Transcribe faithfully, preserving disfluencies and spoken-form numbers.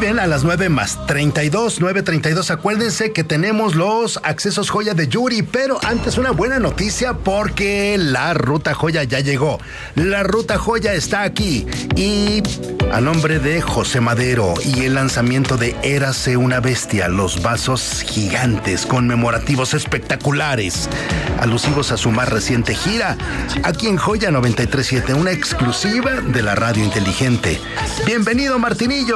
bien, a las nueve más treinta y dos, nueve treinta y dos. Acuérdense que tenemos los accesos joya de Yuri, pero antes una buena noticia porque la Ruta Joya ya llegó. La Ruta Joya está aquí y a nombre de José Madero y el lanzamiento de Érase una bestia, los vasos gigantes conmemorativos espectaculares, alusivos a su más reciente gira, aquí en Joya noventa y tres punto siete, una exclusiva de la radio inteligente. Bienvenido, Martinillo.